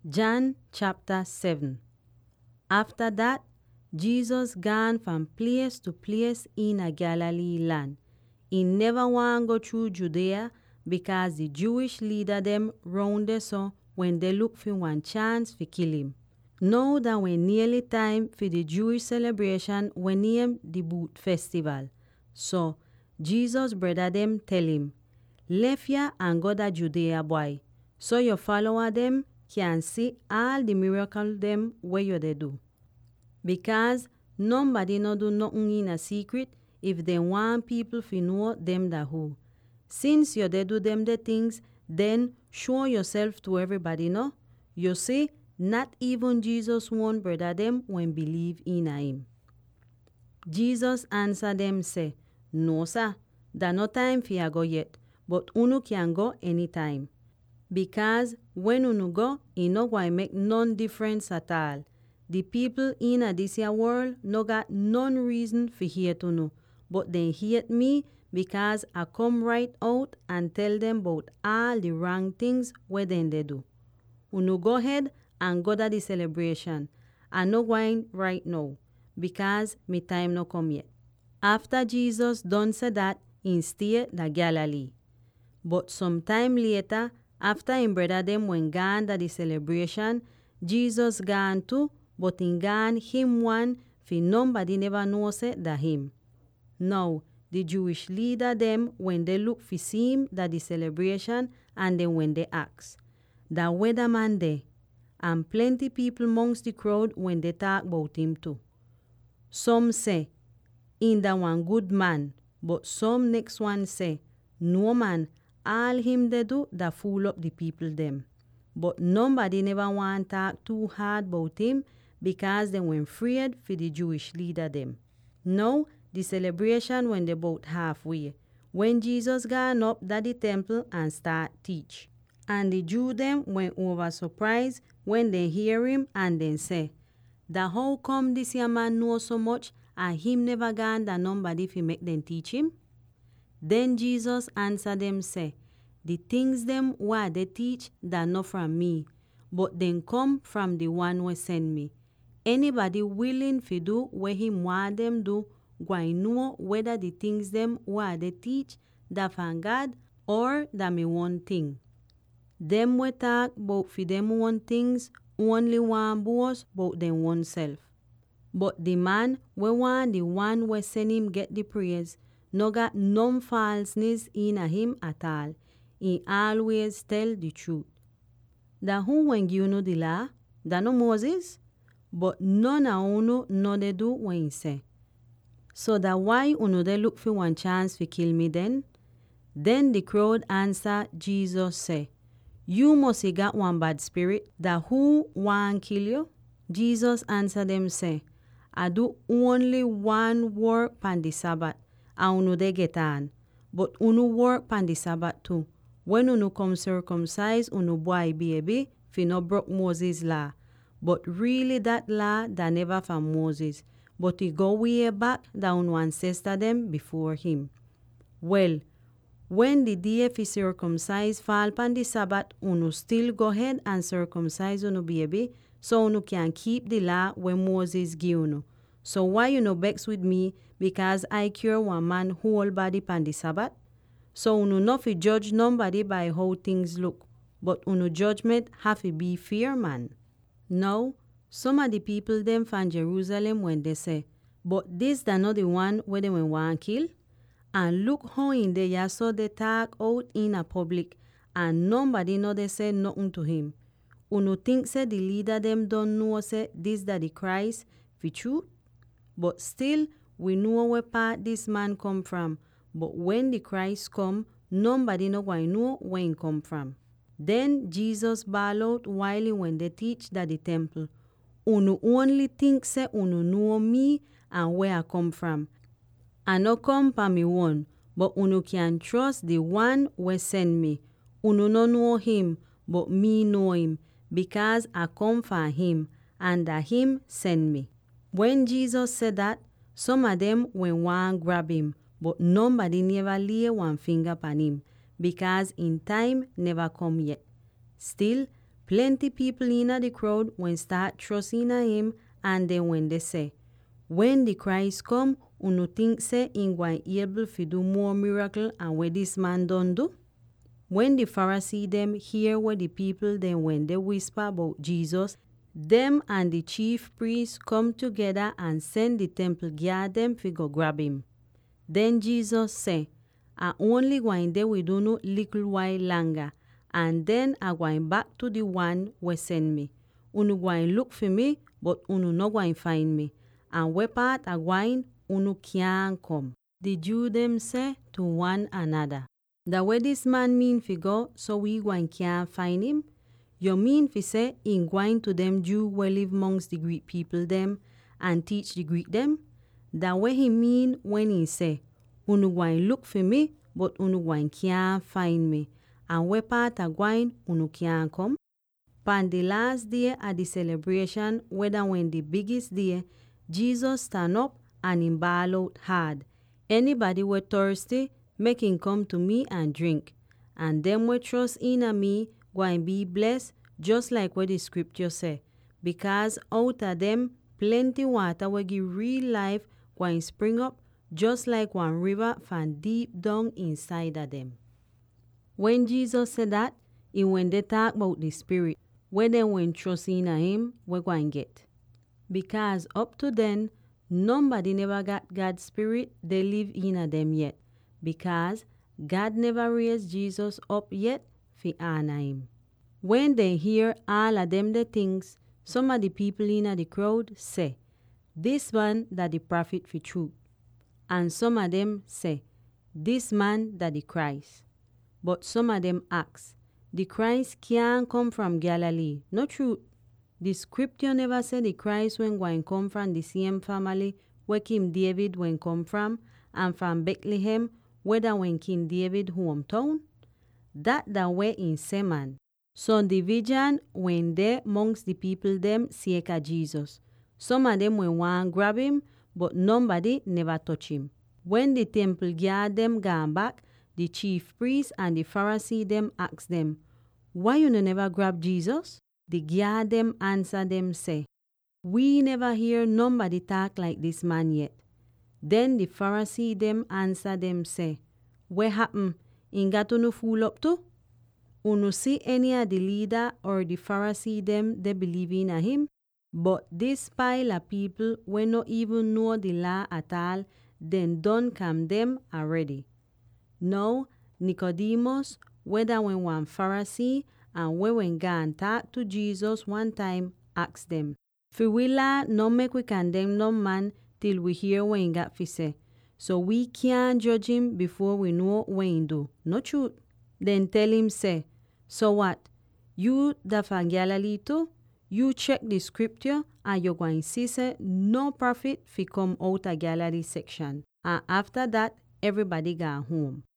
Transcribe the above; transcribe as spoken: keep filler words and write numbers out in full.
John chapter seven. After that, Jesus gone from place to place in a Galilee land. He never want go through Judea because the Jewish leader them round there so when they look for one chance to kill him. Now that when nearly time for the Jewish celebration when named the Boot Festival. So Jesus brother them tell him, left ya and go to Judea boy, so your follower them can see all the miracle them where you they do. Because nobody no do nothing in a secret if they want people to know them that who. Since you they do them the things, then show yourself to everybody, no? You see, not even Jesus won't brother them when believe in him. Jesus answer them say, no sir, da no time for you go yet, but unu can go anytime. Because when unu go, it no going make none difference at all. The people in a this here world no got none reason for hate unu, but they hate me because I come right out and tell them about all the wrong things where then they do. Unu go ahead and go to the celebration. I no going right now because me time no come yet. After Jesus done said that, he stay the Galilee. But some time later, after him brother them when gone to the celebration, Jesus gone too, but in gone him one, for nobody never knows it that him. Now, the Jewish leader them, when they look for see him that the celebration, and then when they ask, that weatherman there, and plenty people amongst the crowd when they talk about him too. Some say, in that one good man, but some next one say, no man, all him they do that fool up the people them. But nobody never want to talk too hard about him because they were afraid for the Jewish leader them. Now, the celebration went about halfway, when Jesus gone up to the temple and start teach. And the Jew them went over surprised when they hear him and then say, that how come this young man know so much and him never gone that nobody fi make them teach him? Then Jesus answered them say, the things them what they teach that not from me, but then come from the one who send me. Anybody willing to do what him want them do, go know whether the things them what they teach that from God or that me one thing. Them we talk about for them one things, only one boast about them oneself. But the man we want the one we send him get the praise, no got no falseness in a him at all. He always tell the truth. That who when you know the law, that no Moses, but none of uno no they do when he say. So that why uno they look for one chance to kill me then? Then the crowd answer Jesus say, you must have got one bad spirit, that who want kill you? Jesus answer them say, I do only one work pan the Sabbath, and uno they get on. But uno work pan the Sabbath too. When uno come circumcise uno boy baby, fi no broke Moses' law. But really that law that never from Moses, but he go way back down one ancestor them before him. Well, when the day fi circumcise fall pan the Sabbath, uno still go ahead and circumcise uno baby, so uno can keep the law when Moses give uno. So why you no vex with me because I cure one man whole body pan the Sabbath? So uno no fi judge nobody by how things look, but uno judgment have to be fair man. Now, some of the people them from Jerusalem when they say, but this da not the one where they want kill? And look how in the ya saw they talk out in a public, and nobody know they say nothing to him. Uno think say the leader them don't know say this that the Christ fi truth? But still, we know where part this man come from. But when the Christ come, nobody no going know where he come from. Then Jesus bawl out while he when they teach that the temple. Uno only think say uno know me and where I come from. I no come pa me one, but uno can trust the one who send me. Uno no know him, but me know him, because I come from him, and that him send me. When Jesus said that, some of them went want grab him, but nobody never lay one finger upon him, because in time never come yet. Still, Plenty people in the crowd when start trusting in him, and then when they say, when the Christ come, unu think say in going able to do more miracle and what this man done do? When the Pharisee them hear what the people then when they whisper about Jesus, them and the chief priests come together and send the temple guard them to go grab him. Then Jesus say, I only going there with no little while longer, and then I going back to the one who send me. Unu going look for me, but unu no going find me. And where part I going, unu can't come. The Jew them say to one another, that where this man mean fi go, so we going can't find him? You mean fi say in going to them Jew who live amongst the Greek people them and teach the Greek them? That way he mean when he say, unu going look for me, but unu going can't find me. And where part I going, unu can't come? Pan the last day at the celebration, whether when the biggest day, Jesus stand up and him bawl out hard. Anybody who thirsty, make him come to me and drink. And them who trust in a me, go and be blessed, just like what the scripture say. Because out of them, plenty water will give real life, go and spring up, just like one river from deep down inside of them. When Jesus said that, it when they talk about the Spirit, where they when trust in him, we go and get. Because up to then, nobody never got God's Spirit, they live in them yet. Because God never raised Jesus up yet for honor him. When they hear all of them the things, some of the people in the crowd say, this man that the prophet for truth. And some of them say, this man that the Christ. But some of them ask, the Christ can't come from Galilee. No truth. The scripture never said the Christ when going come from the same family where King David when come from, and from Bethlehem, whether when King David hometown. That the way in Seman. So division when they amongst the people them seek a Jesus. Some of them when want grab him, but nobody never touch him. When the temple guard them gone back, the chief priest and the Pharisee them ask them, why you no never grab Jesus? The guard them answer them say, we never hear nobody talk like this man yet. Then the Pharisee them answer them say, what happen? In got no fool up to? Unu see any of the leader or the Pharisee them they believe in a him? But this pile of people when not even know the law at all, then done come them already. Now, Nicodemus, whether when one Pharisee and when when gone talk to Jesus one time, ask them, fi we law no make we condemn no man till we hear what he got fi say. So we can't judge him before we know what he do. No truth. Then tell him say, so what? You that from Galilee too? You check the scripture and you're going to see say no prophet fi come out of Galilee section. And after that, everybody got home.